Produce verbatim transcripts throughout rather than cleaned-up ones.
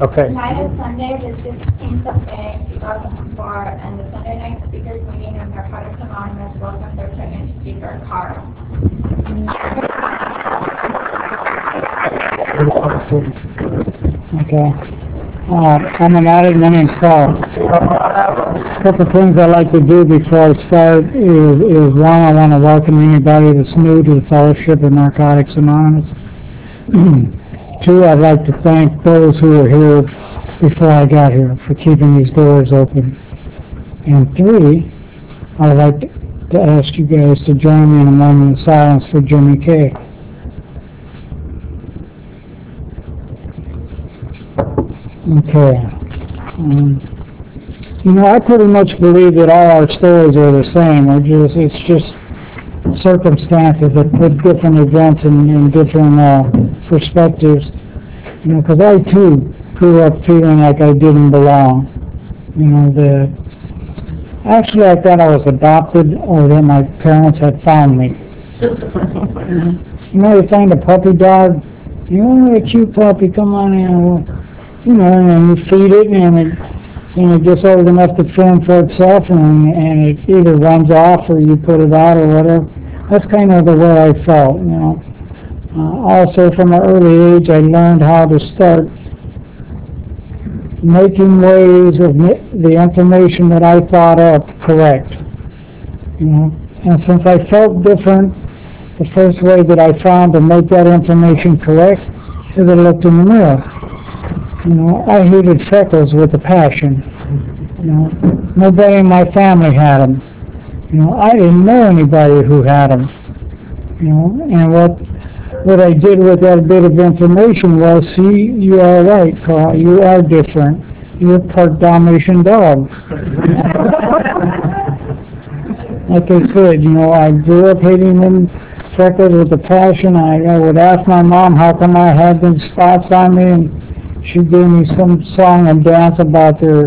Okay. Tonight is Sunday, the sixteenth of May, two thousand four, and the Sunday night speakers meeting of Narcotics Anonymous welcomes their second speaker, Carl. Okay. Uh, I'm an addict. My name's Carl. A couple of things I like to do before I start is, is one, I want to welcome anybody that's new to the Fellowship of Narcotics Anonymous. Two, I'd like to thank those who were here before I got here for keeping these doors open. And three, I'd like to, to ask you guys to join me in a moment of silence for Jimmy Kay. Okay. Um, you know, I pretty much believe that all our stories are the same. We're just, it's just circumstances that put different events in, in different uh, perspectives. You know, because I too grew up feeling like I didn't belong. You know, the actually I thought I was adopted or that my parents had found me. You know, you find a puppy dog, you know, a cute puppy, come on in. You know, and you feed it, and it, and it gets old enough to fend for itself, and, and it either runs off or you put it out or whatever. That's kind of the way I felt, you know. Uh, also, from an early age, I learned how to start making ways of the information that I thought of correct, you know. And since I felt different, the first way that I found to make that information correct is I looked in the mirror. You know, I hated freckles with a passion. You know, nobody in my family had them. You know, I didn't know anybody who had them. You know, and what what I did with that bit of information was, see, you are right, Carl. You are different. You're part Dalmatian dog. Like I said, you know, I grew up hating them freckles with a passion. I, I would ask my mom how come I had them spots on me, and she gave me some song and dance about their,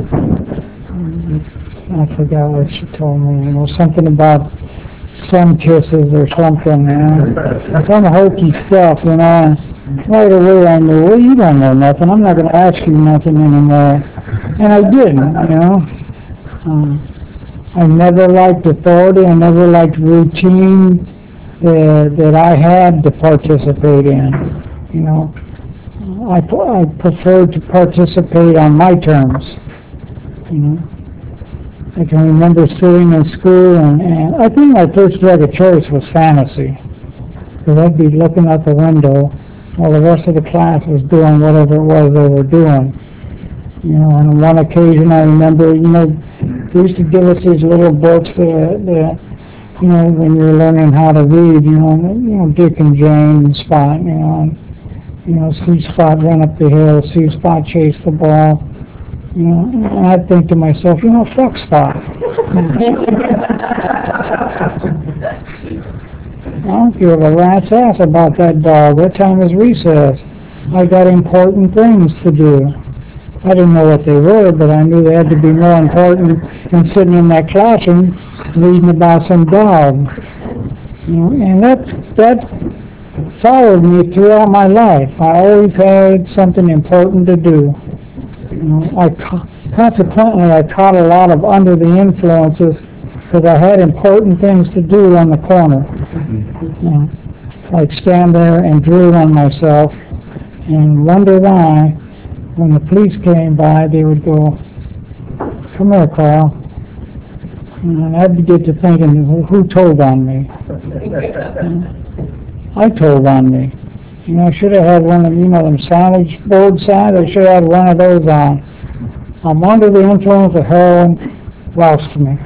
I forgot what she told me, you know, something about sun kisses or something, you know, some hokey stuff, you know, and right away I knew, well, you don't know nothing, I'm not going to ask you nothing anymore, and I didn't, you know. Um, I never liked authority, I never liked routine uh, that I had to participate in, you know. I, I preferred to participate on my terms, you know. I can remember sitting in school, and, and I think my first drug of choice was fantasy, because I'd be looking out the window while the rest of the class was doing whatever it was they were doing. You know, on one occasion I remember, you know, they used to give us these little books that, that you know, when you're learning how to read, you know, you know, Dick and Jane and Spot, you know, and, you know, see Spot run up the hill, see Spot chase the ball, you know, and I'd think to myself, you know, fuck Spot. I don't give a rat's ass about that dog. What time is recess? I got important things to do. I didn't know what they were, but I knew they had to be more important than sitting in that classroom reading about some dog. You know, and that, that followed me throughout my life. I always had something important to do. You know, I consequently I caught a lot of under the influences because I had important things to do on the corner. You know, like stand there and drool on myself and wonder why when the police came by they would go, "Come here, Carl." And I'd get to thinking, who told on me? I told on me. You know, I should have had one of, you know, them signage board signs. I should have had one of those on. I'm under the influence of heroin, lost me.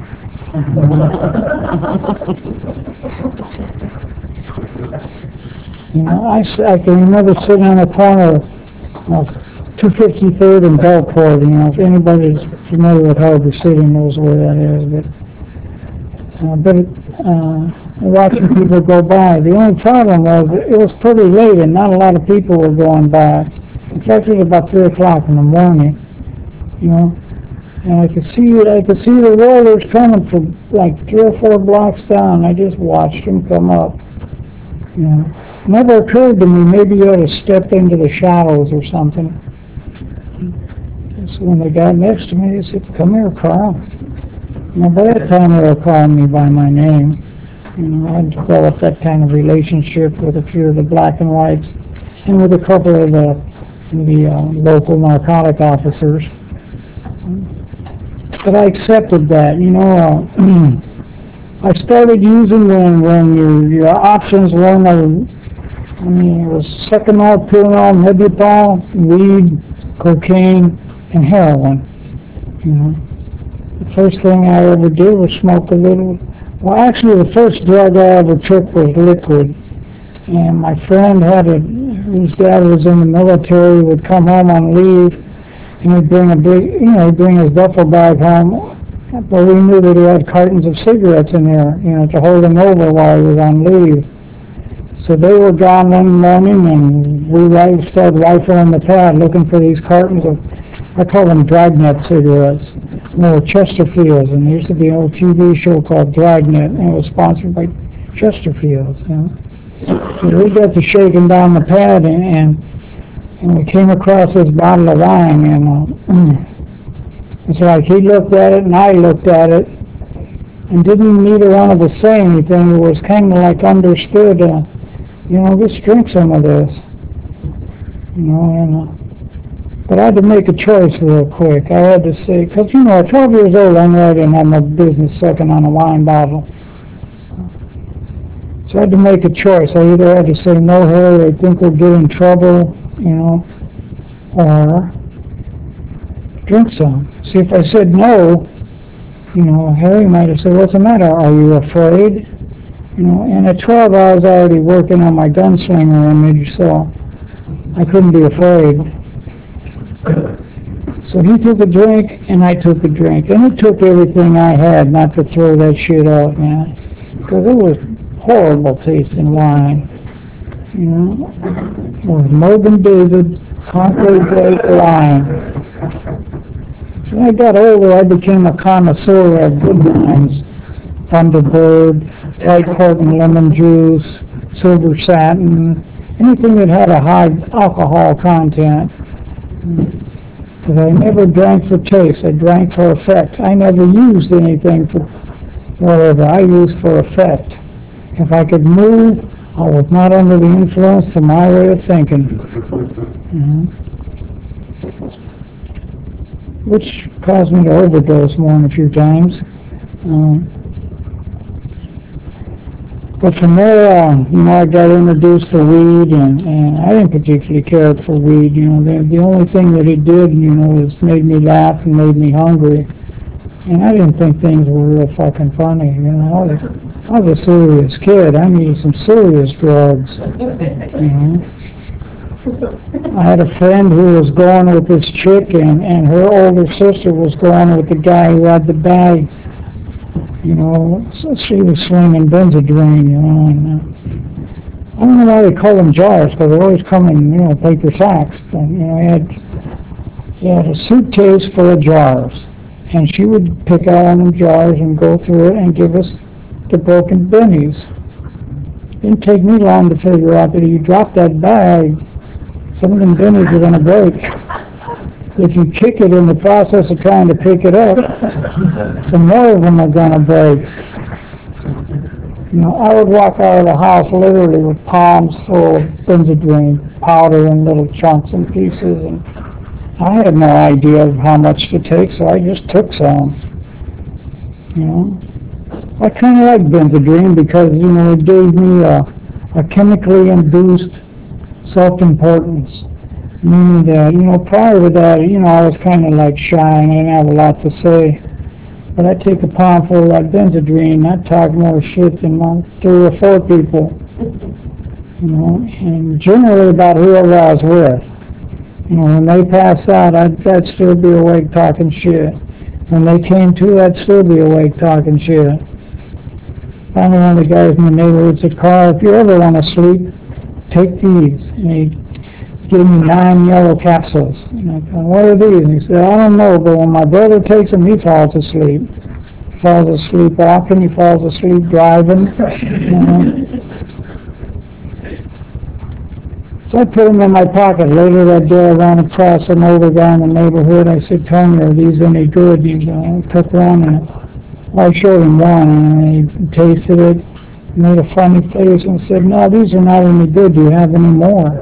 You know, I, I can remember sitting on the corner of two fifty-third and Belport. You know, if anybody's familiar with Harbor City knows where that is, but uh, but uh, watching people go by. The only problem was it was pretty late and not a lot of people were going by. In fact, it was about three o'clock in the morning. You know, and I could see it. I could see the rollers coming from like three or four blocks down. I just watched them come up. You know, never occurred to me maybe you ought to step into the shadows or something. So when they got next to me, they said, "Come here, Carl." Now, by that time, they were calling me by my name. You know, I developed that kind of relationship with a few of the black and whites and with a couple of the, the uh, local narcotic officers. But I accepted that, you know. Uh, I started using when, when your, your options weren't, I mean, it was Seconal, Pylenol, Mebutol, weed, cocaine, and heroin, you know. The first thing I ever did was smoke a little. Well, actually, the first drug I ever took was liquid. And my friend had a, whose dad was in the military, would come home on leave, and he'd bring a big, you know, he'd bring his duffel bag home. But we knew that he had cartons of cigarettes in there, you know, to hold him over while he was on leave. So they were gone one morning, and we started rifling the pad looking for these cartons of, I call them Dragnet cigarettes. They were Chesterfields, and there used to be an old T V show called Dragnet, and it was sponsored by Chesterfields. You know? So we got to shaking down the pad, and, and, and we came across this bottle of wine, and uh, it's like he looked at it, and I looked at it, and didn't neither one of us say anything. It was kind of like understood, uh, you know, let's drink some of this. You know, and... Uh, But I had to make a choice real quick. I had to say, because, you know, at twelve years old, I knew I didn't have no business sucking on a wine bottle. So I had to make a choice. I either had to say, no, Harry, I think we'll get in trouble, you know, or drink some. See, if I said no, you know, Harry might have said, what's the matter? Are you afraid? You know, and at twelve, I was already working on my gunslinger image, so I couldn't be afraid. So he took a drink, and I took a drink, and it took everything I had not to throw that shit out, man, because it was horrible tasting wine, you know. It was Morgan David Concord White wine. So when I got older, I became a connoisseur of good wines: Thunderbird, White Corton lemon juice, Silver Satin, anything that had a high alcohol content. But I never drank for taste. I drank for effect. I never used anything for whatever. I used for effect. If I could move, I was not under the influence to my way of thinking. Mm-hmm. Which caused me to overdose more than a few times. Um, But from there on, you know, I got introduced to weed, and, and I didn't particularly care for weed. You know, the, the only thing that it did, you know, was made me laugh and made me hungry. And I didn't think things were real fucking funny. You know, I was, I was a serious kid. I needed some serious drugs. You know. I had a friend who was going with this chick, and, and her older sister was going with the guy who had the bag. You know, so she was slinging Benzedrine, you know, and uh, I don't know why they call them jars, because they always come in, you know, paper sacks. But, you know, he had, he had a suitcase full of jars, and she would pick out one of them jars and go through it and give us the broken bennies. It didn't take me long to figure out that if you drop that bag, some of them bennies are going to break. If you kick it in the process of trying to pick it up, some more of them are going to break. You know, I would walk out of the house literally with palms full of Benzedrine powder in little chunks and pieces, and I had no idea of how much to take, so I just took some. You know, I kind of like Benzedrine because, you know, it gave me a, a chemically induced self-importance. Meaning that, you know, prior to that, you know, I was kind of like shy and I didn't have a lot to say. But I'd take a pound full of that Benzedrine, I'd talk more shit than my three or four people. You know, and generally about whoever I was with. You know, when they passed out, I'd, I'd still be awake talking shit. When they came to, I'd still be awake talking shit. Finally, one of the guys in the neighborhood said, "Carl, if you ever want to sleep, take these." And he gave me nine yellow capsules. And I go, "What are these?" And he said, "I don't know, but when my brother takes them, he falls asleep. He falls asleep walking, he falls asleep driving." You know? So I put them in my pocket. Later that day, I ran across an older guy in the neighborhood. I said, Tony, are these any good? He uh, took one, and I showed him one, and he tasted it, made a funny face, and said, no, these are not any good. Do you have any more?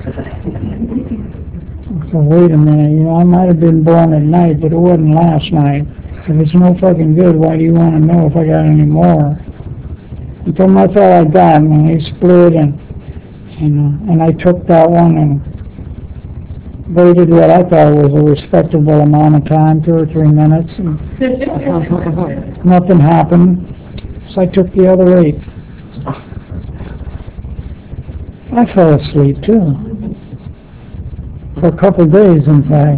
So wait a minute, you know, I might have been born at night, but it wasn't last night. If it's no fucking good, why do you want to know if I got any more? He told him that's all I got, and he split, and and, uh, and I took that one and waited what I thought was a respectable amount of time, two or three minutes, and nothing happened. So I took the other eight. I fell asleep too. For a couple of days, in fact.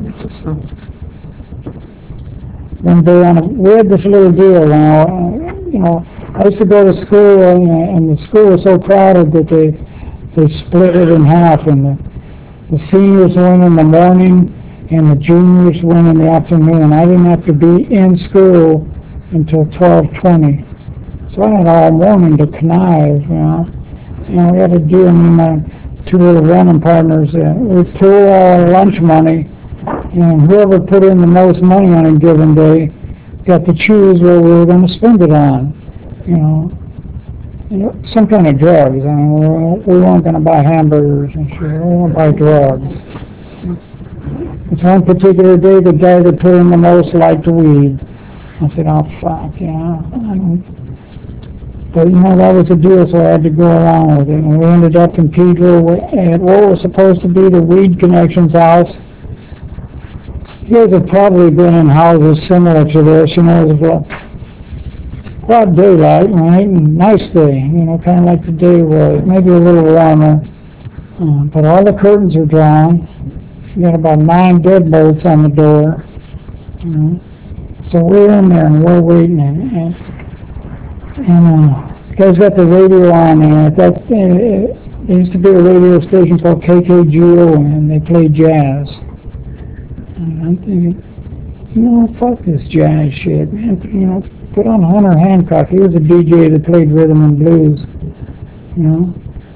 One day on a, we had this little deal, now, you know, I used to go to school, and, and the school was so crowded that they they split it in half, and the, the seniors went in the morning, and the juniors went in the afternoon. I didn't have to be in school until twelve twenty, so I had all morning to connive, you know. And we had a deal, me and my two little running partners, uh, we pool our lunch money, and whoever put in the most money on a given day got to choose what we were going to spend it on, you know. You know, some kind of drugs. I mean, we, we weren't going to buy hamburgers and shit. We were going to buy drugs. This one particular day, the guy that put in the most liked weed. I said, oh, fuck, yeah. I mean, but, you know, that was the deal, so I had to go along with it. And we ended up in Pedro at what was supposed to be the Weed Connections house. You guys have probably been in houses similar to this, you know, it was a broad daylight, right? And nice day, you know, kind of like the day was, maybe a little warmer. Uh, but all the curtains are drawn. You got about nine deadbolts on the door. You know. So we're in there and we're waiting, and, and, and uh, the guy's got the radio on there. That, uh, there used to be a radio station called K K G O, and they played jazz. And I'm thinking, you know, fuck this jazz shit, man. You know, put on Hunter Hancock. He was a D J that played rhythm and blues, you know.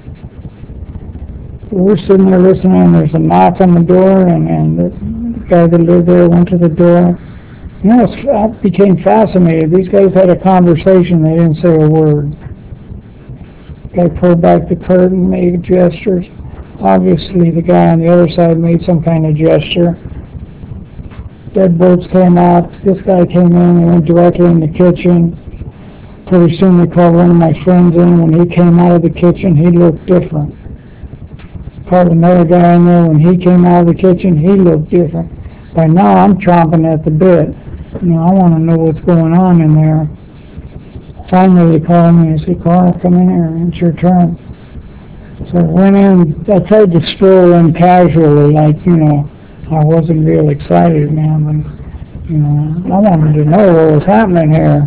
So we're sitting there listening, and there's a knock on the door, and, and the guy that lived there went to the door. You know, I became fascinated. These guys had a conversation. They didn't say a word. The guy pulled back the curtain, made gestures. Obviously, the guy on the other side made some kind of gesture. Deadbolts came out. This guy came in and went directly in the kitchen. Pretty soon they called one of my friends in. When he came out of the kitchen, he looked different. Called another guy in there. When he came out of the kitchen, he looked different. By now, I'm chomping at the bit. You know, I want to know what's going on in there. Finally, they called me and said, Carl, come in here. It's your turn. So I went in. I tried to stroll in casually, like, you know, I wasn't real excited, man, but, you know, I wanted to know what was happening here.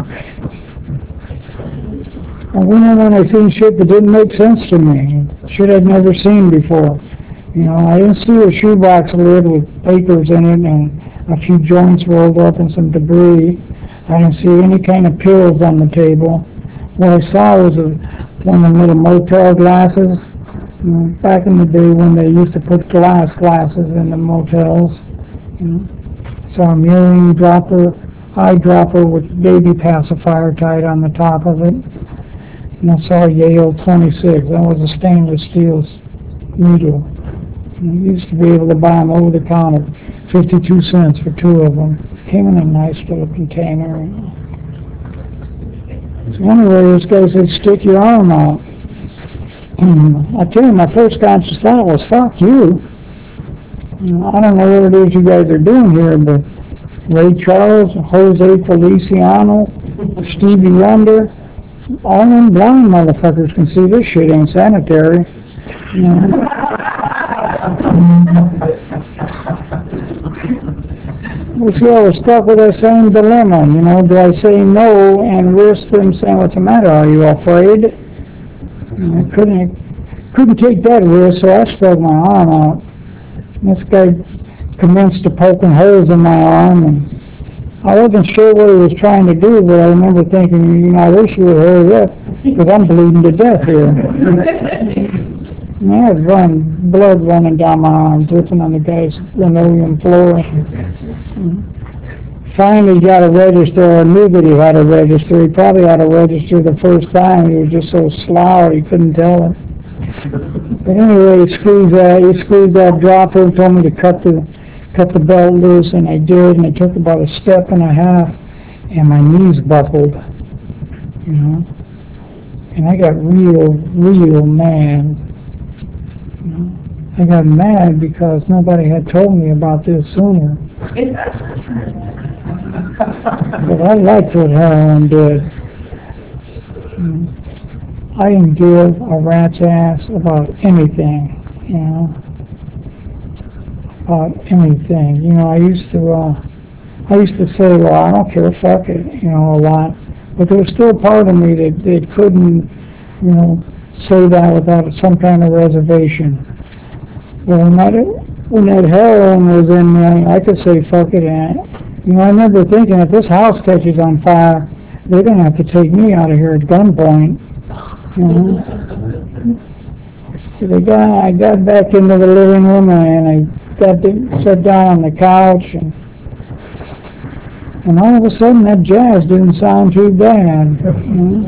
I went in and I seen shit that didn't make sense to me, shit I'd never seen before. You know, I didn't see a shoebox lid with papers in it and a few joints rolled up and some debris. I didn't see any kind of pills on the table. What I saw was a, one of the little motel glasses. You know, back in the day when they used to put glass glasses in the motels. You know, saw a mirroring dropper, eyedropper with baby pacifier tied on the top of it. And I saw a Yale twenty-six. That was a stainless steel needle. And you used to be able to buy them over the counter, fifty-two cents for two of them. Came in a nice little container. You know. So anyway, this guy said, stick your arm out. I tell you, my first conscious thought was, fuck you. You know, I don't know what it is you guys are doing here, but Ray Charles, Jose Feliciano, Stevie Wonder, all them blind motherfuckers can see this shit ain't sanitary. You know? We see, I was stuck with that same dilemma, you know, do I say no and risk them saying, what's the matter, are you afraid? And I couldn't, couldn't take that risk, so I stuck my arm out. And this guy commenced to poking holes in my arm, and I wasn't sure what he was trying to do, but I remember thinking, you know, I wish you would hurry up, because I'm bleeding to death here. And I had run, blood running down my arm, dripping on the guy's linoleum floor. Finally got a register, or knew that he had a register. He probably had a register the first time. He was just so slow he couldn't tell it. But anyway, he squeezed that, he squeezed that dropper and told me to cut the, cut the belt loose, and I did, and it took about a step and a half, and my knees buckled, you know. And I got real, real mad. You know? I got mad because nobody had told me about this sooner. But I liked what heroin did. Mm. I didn't give a rat's ass about anything, you know, about anything. You know, I used to, uh, I used to say, well, I don't care, fuck it, you know, a lot. But there was still part of me that, that couldn't, you know, say that without some kind of reservation. But when that, when that heroin was in me, I could say, fuck it, and, you know, I remember thinking, if this house catches on fire, they're going to have to take me out of here at gunpoint. You know? So they got, I got back into the living room and I got to, sat down on the couch, and, and all of a sudden that jazz didn't sound too bad. You know?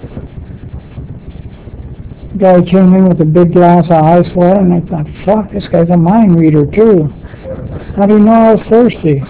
The guy came in with a big glass of ice water, and I thought, fuck, this guy's a mind reader too. How do you know I was thirsty?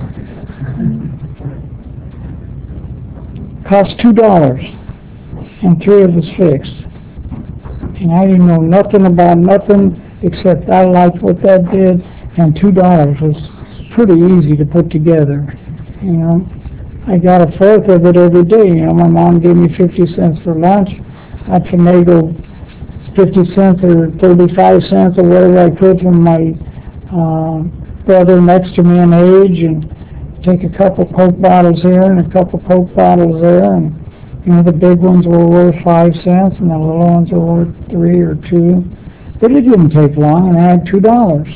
Cost two dollars, and three of us fixed. And I didn't know nothing about nothing except I liked what that did, and two dollars was pretty easy to put together. You know, I got a fourth of it every day. You know, my mom gave me fifty cents for lunch. I'd finagle fifty cents or thirty-five cents or whatever I could from my uh, brother next to me in age, and take a couple Coke bottles here and a couple Coke bottles there, and you know, the big ones were worth five cents and the little ones were worth three or two. But it didn't take long, and I had two dollars.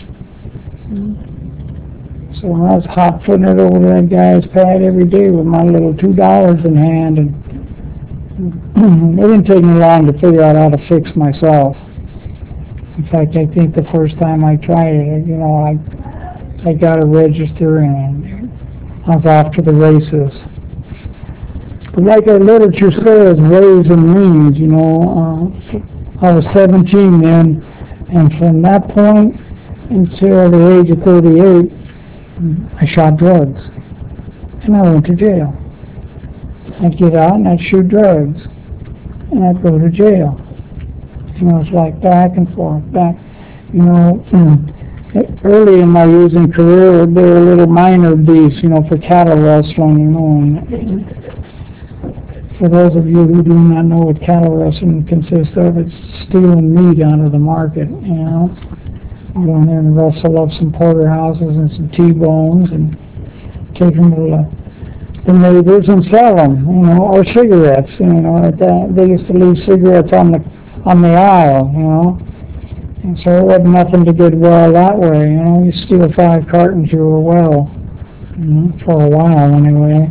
So when I was hot footing it over to that guy's pad every day with my little two dollars in hand, and it didn't take me long to figure out how to fix myself. In fact, I think the first time I tried it, you know, I I got a register and I was off to the races. But like our literature says, ways and means, you know, uh, I was seventeen then, and from that point until the age of thirty-eight, I shot drugs, and I went to jail. I'd get out and I'd shoot drugs, and I'd go to jail. You know, it's like back and forth, back, you know. Early in my using career, there were little minor beefs, you know, for cattle rustling, you know. And for those of you who do not know what cattle rustling consists of, it's stealing meat out of the market, you know. You go in there and rustle up some porterhouses and some T-bones and take them to the, the neighbors and sell them, you know, or cigarettes, you know. At that, they used to leave cigarettes on the on the aisle, you know. And so it wasn't nothing to get well that way, you know. You steal five cartons, you were well, you know, for a while anyway.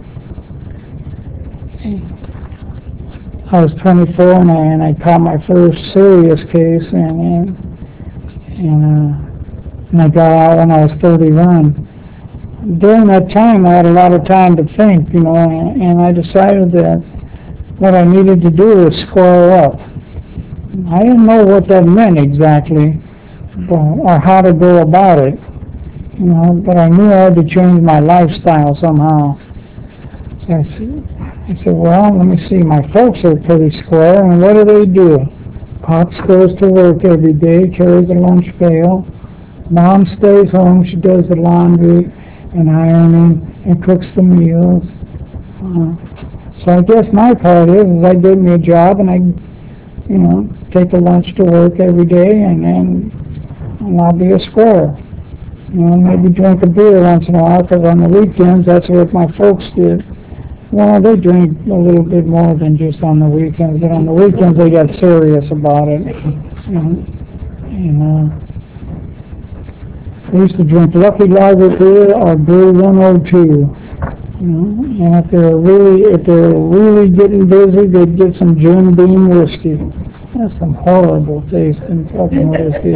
I was twenty-four and I, and I caught my first serious case, and and, and, uh, and I got out when I was thirty-one. During that time, I had a lot of time to think, you know, and, and I decided that what I needed to do was square up. I didn't know what that meant exactly, but, or how to go about it, you know, but I knew I had to change my lifestyle somehow. So I said, I said, well, let me see, my folks are pretty square, and what do they do? Pops goes to work every day, carries a lunch pail. Mom stays home, she does the laundry and ironing and cooks the meals. Uh, so I guess my part is, is I get me a job and I, you know, take a lunch to work every day, and then and I'll be a square. You know, maybe drink a beer once in a while, because on the weekends, that's what my folks did. Well, they drink a little bit more than just on the weekends, but on the weekends they got serious about it. And, and uh, they used to drink Lucky Lager beer or Brew one oh two. You know, and if they're really, if they're really getting busy, they'd get some Jim Beam whiskey. That's some horrible taste in fucking whiskey.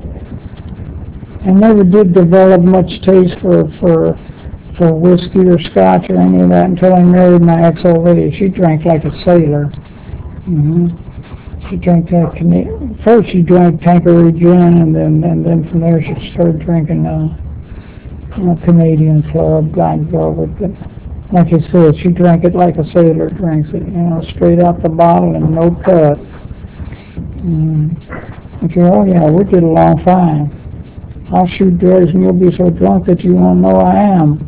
I never did develop much taste for, for, for whiskey or scotch or any of that until I married my ex-old lady. She drank like a sailor. Mm-hmm. She drank that Canadian. First she drank Tanqueray gin, and then and then from there she started drinking uh, you know, Canadian Club, Black Velvet. But like I said, she drank it like a sailor drinks it, you know, straight out the bottle and no cut. Mm. I said, oh yeah, we get along fine. I'll shoot drugs and you'll be so drunk that you won't know I am.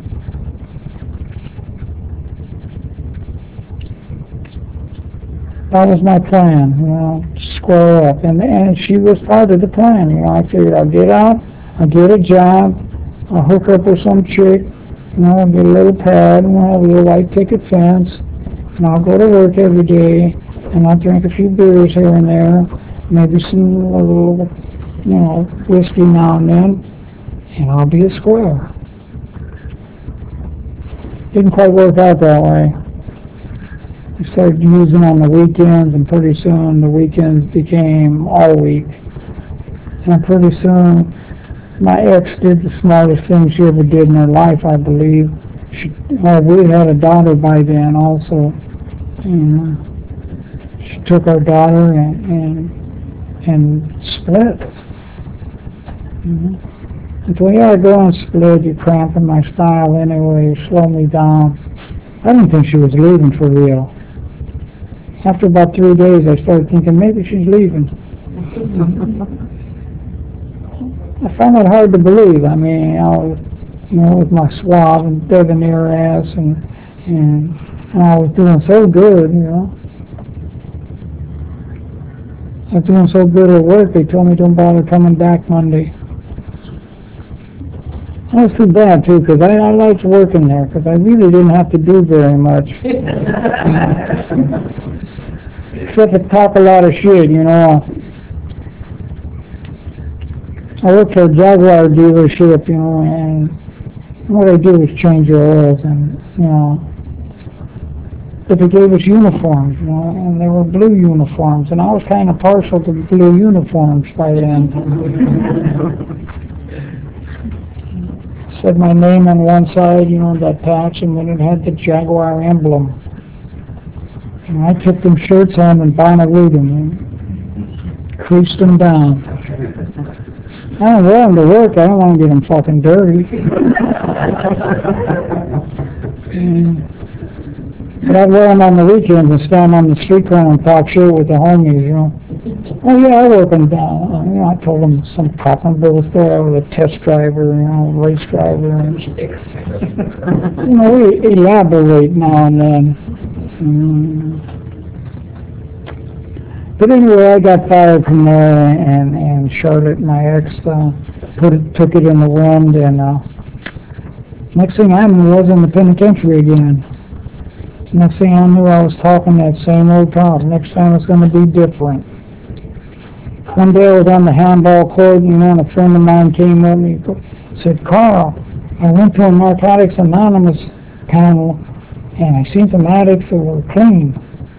That was my plan, you know, square up. And, and she was part of the plan, you know. I figured I'll get out, I'll get a job, I'll hook up with some chick, you know, I'll get a little pad, and we'll have a little white picket fence, and I'll go to work every day, and I'll drink a few beers here and there, maybe some a little, you know, whiskey now and then, and I'll be a square. Didn't quite work out that way. I started using on the weekends, and pretty soon the weekends became all week. And pretty soon, my ex did the smartest thing she ever did in her life, I believe. She, well, we had a daughter by then also. And uh, she took our daughter and and, and split. Mm-hmm. And so, yeah, I go and split, you're cramping my style anyway, slow me down. I didn't think she was leaving for real. After about three days, I started thinking maybe she's leaving. I found it hard to believe. I mean, I was, you know, with my suave and debonair ass, and, and and I was doing so good, you know. I was doing so good at work. They told me don't bother coming back Monday. That was too bad too, because I, I liked working there, because I really didn't have to do very much. Except to talk a lot of shit, you know. I worked for a Jaguar dealership, you know, and what I did was change your oils, and, you know, but they gave us uniforms, you know, and they were blue uniforms, and I was kind of partial to blue uniforms by then. Said my name on one side, you know, that patch, and then it had the Jaguar emblem. And I took them shirts home and Bonnarooed them and creased them down. I don't wear them to work. I don't want to get them fucking dirty. and, but I'd wear them on the weekends and stand on the street corner and talk shit with the homies, you know. Oh yeah, I work them down. You know, I told them some cotton bill story. I was a test driver, you know, race driver. And, you know, we elaborate now and then. Mm. But anyway, I got fired from there, and, and Charlotte, my ex, uh, put it, took it in the wind, and uh, next thing I knew, I was in the penitentiary again. Next thing I knew, I was talking that same old talk. Next time it's going to be different. One day I was on the handball court, you know, and a friend of mine came with me and said, Carl, I went to a Narcotics Anonymous panel, and I seen some addicts that were clean.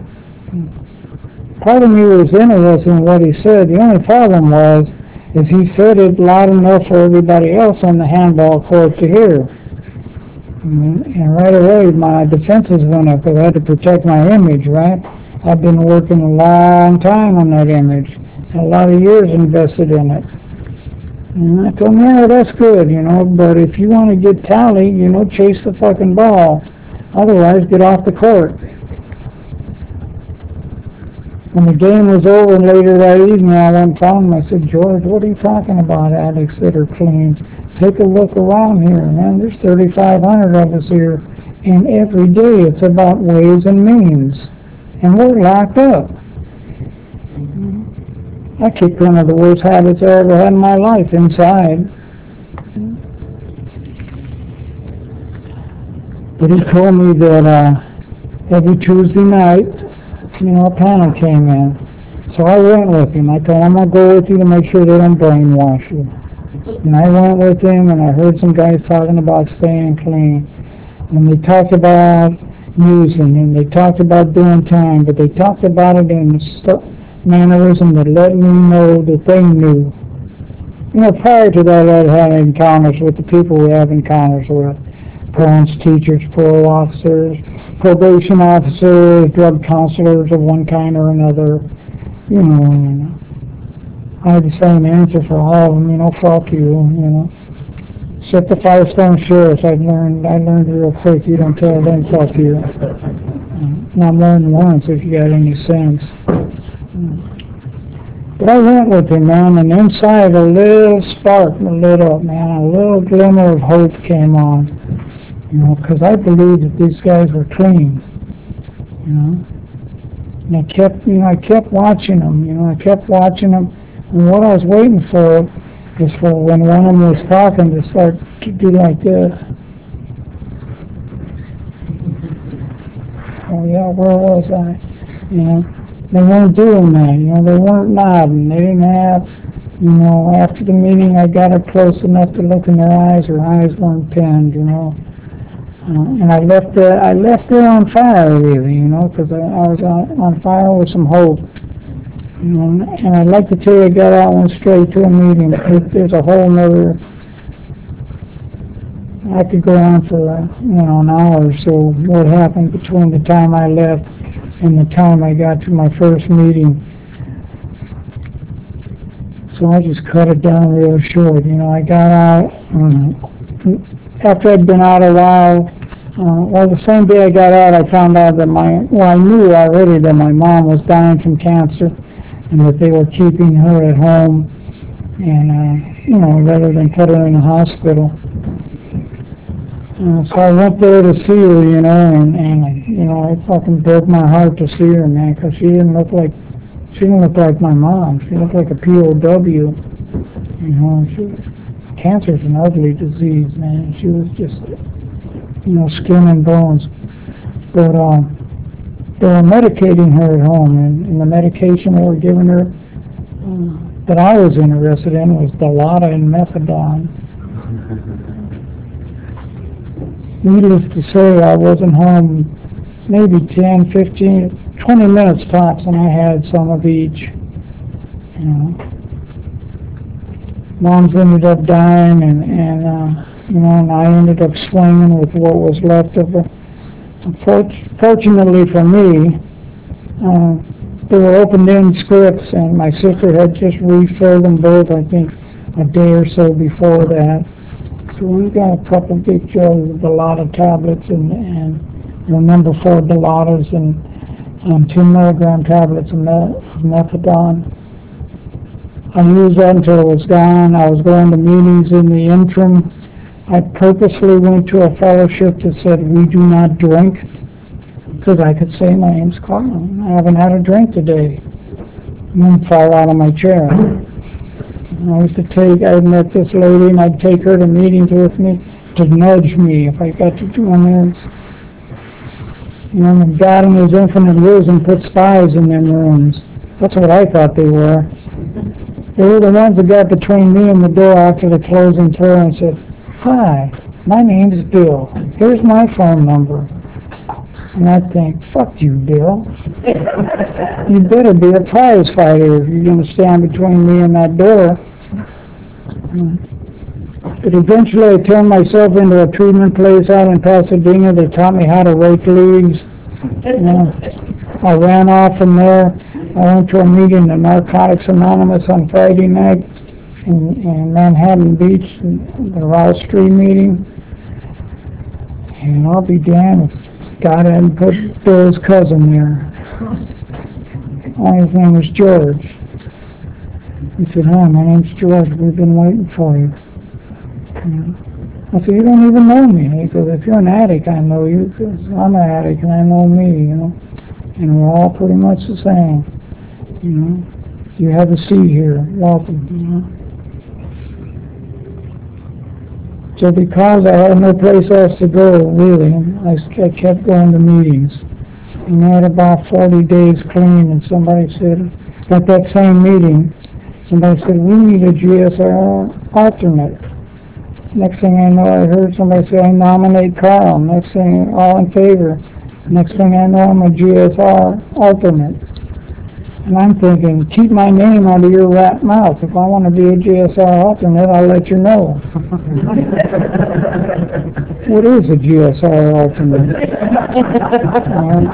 Part of me was interested in what he said. The only problem was, is he said it loud enough for everybody else on the handball court to hear. And, and right away, my defenses went up, because I had to protect my image, right? I've been working a long time on that image, and a lot of years invested in it. And I told him, yeah, that's good, you know, but if you want to get tally, you know, chase the fucking ball. Otherwise, get off the court. When the game was over later that evening, I went and found him. I said, George, what are you talking about, addicts that are clean? Take a look around here, man. There's thirty-five hundred of us here, and every day it's about ways and means. And we're locked up. I kicked one of the worst habits I ever had in my life inside. But he told me that uh, every Tuesday night, you know, a panel came in. So I went with him. I told him, I'm going to go with you to make sure they don't brainwash you. And I went with him, and I heard some guys talking about staying clean. And they talked about using, and they talked about doing time, but they talked about it in so, mannerism that let me know that they knew. You know, prior to that, I'd had encounters with the people we have encounters with. Parents, teachers, parole officers, probation officers, drug counselors of one kind or another. You know, and I had the same answer for all of them, you know, fuck you, you know. Except the Firestone Sheriffs, I learned, I learned real quick, you don't tell them fuck you. Not more than once if you got any sense. But I went with him, man, and inside a little spark lit up, man, a little glimmer of hope came on. You know, because I believed that these guys were clean, you know. And I kept, you know, I kept watching them, you know, I kept watching them. And what I was waiting for was for when one of them was talking to start to do like this. Oh yeah, where was I? You know, they weren't doing that, you know, they weren't nodding. They didn't have, you know, after the meeting I got up close enough to look in their eyes, their eyes weren't pinned, you know. Uh, and I left there, I left there on fire, really, you know, because I, I was on, on fire with some hope. You know, and I'd like to tell you, I got out and went straight to a meeting. There's a whole nother, I could go on for, uh, you know, an hour or so, what happened between the time I left and the time I got to my first meeting. So I just cut it down real short. You know, I got out, um, after I'd been out a while, uh, well, the same day I got out, I found out that my, well, I knew already that my mom was dying from cancer and that they were keeping her at home and, uh, you know, rather than put her in the hospital. Uh, so I went there to see her, you know, and, and, you know, it fucking broke my heart to see her, man, because she didn't look like, she didn't look like my mom. She looked like a P O W, you know. She, cancer's an ugly disease, man. She was just, you know, skin and bones. But um, they were medicating her at home, and, and the medication they were giving her uh, that I was interested in was Dilaudid and Methadone. Needless to say, I wasn't home maybe ten, fifteen, twenty minutes tops, and I had some of each. You know, Mom's ended up dying, and, and uh, you know, and I ended up swinging with what was left of her. Fortunately for me, uh, they were open-end scripts, and my sister had just refilled them both, I think, a day or so before that. So we got a couple big jugs of Dilaudid tablets and, and you know, number four Dilaudid and um, ten milligram tablets of, me of methadone. I used that until it was gone. I was going to meetings in the interim. I purposely went to a fellowship that said, we do not drink, because I could say, my name's Carl. I haven't had a drink today. And then fall out of my chair. I used to take, I met this lady, and I'd take her to meetings with me to nudge me if I got to doing this. You know, God in His infinite wisdom put spies in them rooms. That's what I thought they were. They were the ones that got between me and the door after the closing prayer and said, hi, my name's Bill. Here's my phone number. And I think, fuck you, Bill. You better be a prize fighter if you're going to stand between me and that door. But eventually I turned myself into a treatment place out in Pasadena that taught me how to rake leaves. You know, I ran off from there. I went to a meeting at Narcotics Anonymous on Friday night in, in Manhattan Beach, the Rouse Street meeting. And I'll be damned if God hadn't put Bill's cousin there. Oh, his name was George. He said, hi, my name's George. We've been waiting for you. And I said, you don't even know me. He goes, if you're an addict, I know you, because I'm an addict and I know me, you know. And we're all pretty much the same. You know, you have a seat here. Welcome, you know. So because I had no place else to go, really, I, I kept going to meetings. And I had about forty days clean, and somebody said, at that same meeting, somebody said, we need a G S R alternate. Next thing I know, I heard somebody say, I nominate Carl. Next thing, all in favor. Next thing I know, I'm a G S R alternate. And I'm thinking, keep my name out of your rat mouth. If I want to be a G S R alternate, I'll let you know. What is a G S R alternate? Um,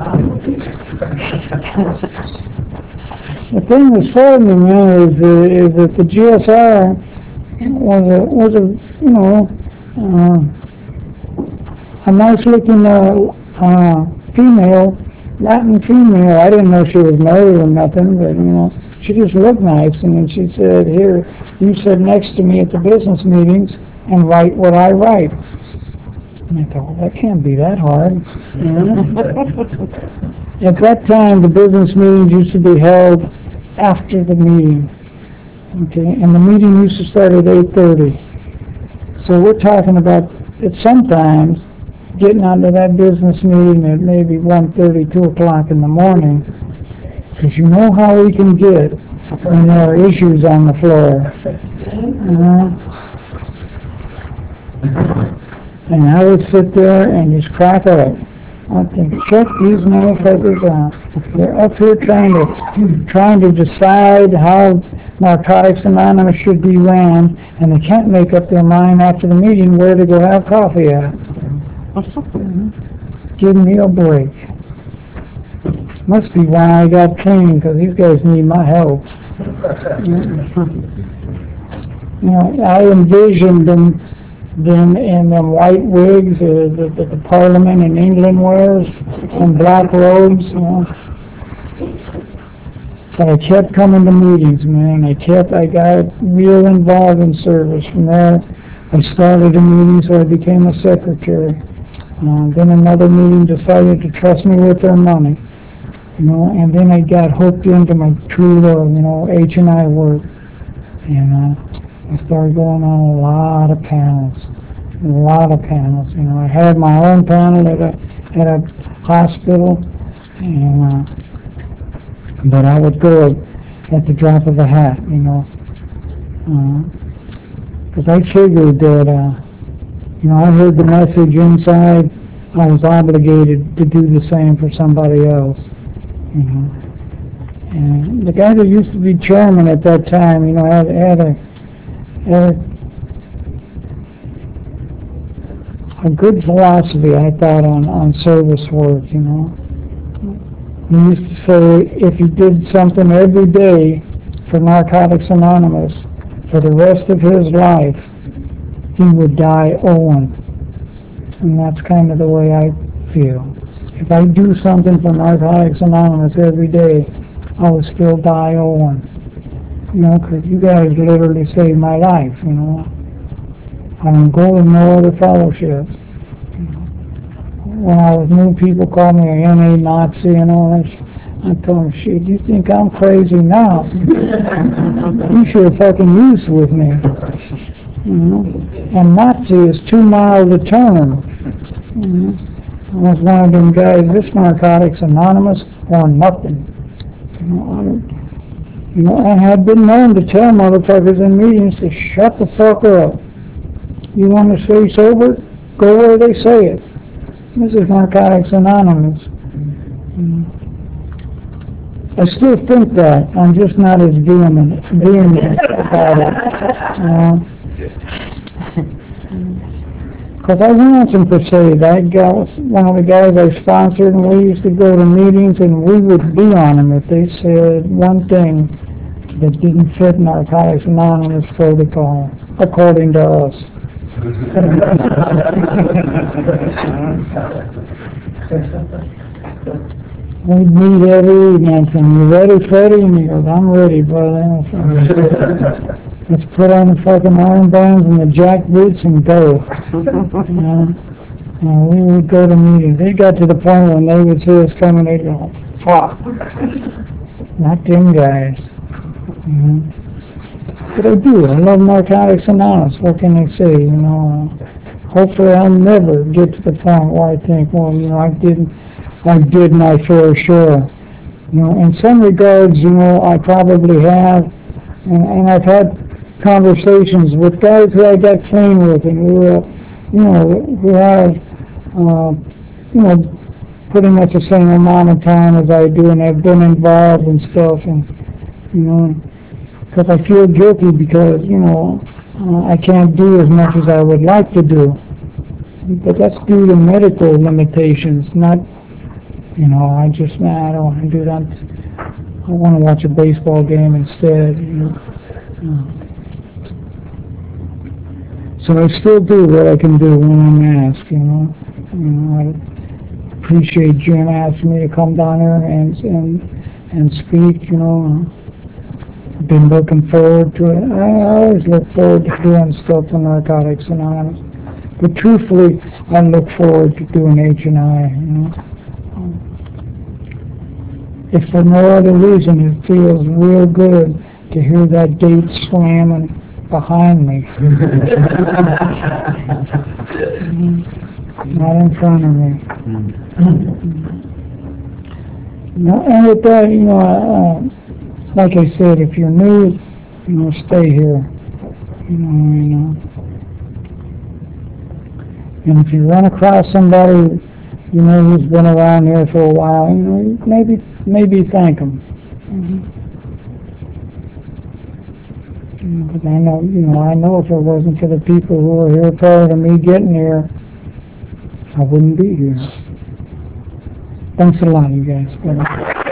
the thing that's frightening me, man, is, uh, is that the G S R was a, was a, you know, uh, a nice looking, uh, uh, female, Latin female. I didn't know she was married or nothing, but, you know, she just looked nice. And then she said, here, you sit next to me at the business meetings and write what I write. And I thought, well, that can't be that hard. You know? At that time, the business meetings used to be held after the meeting. Okay, and the meeting used to start at eight thirty. So we're talking about, at sometimes, getting out of that business meeting at maybe one thirty, two o'clock in the morning, because you know how we can get when there are issues on the floor. Uh, and I would sit there and just crack up. I think, check these motherfuckers out. They're up here trying to, trying to decide how Narcotics Anonymous should be ran, and they can't make up their mind after the meeting where to go have coffee at. Give me a break. Must be why I got clean, because these guys need my help. You know, I envisioned them, them in them white wigs uh, that, that the Parliament in England wears, and black robes, you know. But I kept coming to meetings, man. I kept, I got real involved in service. From there, I started a meeting, so I became a secretary. Uh, then another meeting decided to trust me with their money, you know, and then I got hooked into my true love, you know, H and I work. And uh, I started going on a lot of panels, a lot of panels. You know, I had my own panel at a, at a hospital, and, uh, but I would go at the drop of a hat, you know, because uh, I figured that, uh, you know, I heard the message inside, I was obligated to do the same for somebody else, you know. And the guy that used to be chairman at that time, you know, had, had a, had a, a good philosophy, I thought, on, on service work, you know. He used to say if he did something every day for Narcotics Anonymous for the rest of his life, he would die owing. And that's kind of the way I feel. If I do something for Narcotics Anonymous every day, I will still die owing. You know, because you guys literally saved my life, you know. I don't go to no other fellowships. When I was new, people called me a N A Nazi and all that. I told them, shit, you think I'm crazy now? You should have fucking used with me. You know? And Nazi is too mild a term. You know? I was one of them guys, this Narcotics Anonymous or nothing. You know, I, you know, I had been known to tell motherfuckers in meetings to shut the fuck up. You want to stay sober? Go where they say it. This is Narcotics Anonymous. You know? I still think that. I'm just not as vehement, vehement about it. Uh, Because I want them to say that guy was one of the guys I sponsored, and we used to go to meetings, and we would be on them if they said one thing that didn't fit Narcotics Anonymous protocol, according to us. We'd meet every evening, and you ready, Freddie? And he goes, I'm ready, brother. Let's put on the fucking armbands and the jack boots and go. You know? And we would go to meetings. They got to the point when they would see us coming, they'd go, fuck. Not them guys. You know? But I do. I love Narcotics Anonymous. What can I say? You know, hopefully I'll never get to the point where I think, well, you know, I didn't, I did my fair share. You know, in some regards, you know, I probably have, and, and I've had conversations with guys who I got clean with, and who, uh, you know, who have, uh, you know, pretty much the same amount of time as I do, and I've been involved and stuff, and, you know, because I feel guilty because, you know, uh, I can't do as much as I would like to do. But that's due to medical limitations, not, you know, I just, nah, I don't want to do that. I want to watch a baseball game instead, you know. Uh, So I still do what I can do when I'm asked, you know. You know, I appreciate Jim asking me to come down here and, and, and speak, you know. Been looking forward to it. I always look forward to doing stuff for Narcotics Anonymous. But truthfully, I look forward to doing H and I, you know. If for no other reason, it feels real good to hear that gate slamming behind me. Not in front of me. No, and with that, you know, uh, like I said, if you're new, you know, stay here. You know, you know. And if you run across somebody, you know, who's been around here for a while, you know, maybe, maybe thank them. Mm-hmm. But I know, you know, I know if it wasn't for the people who were here prior to me getting here, I wouldn't be here. Thanks a lot, you guys. Bye-bye.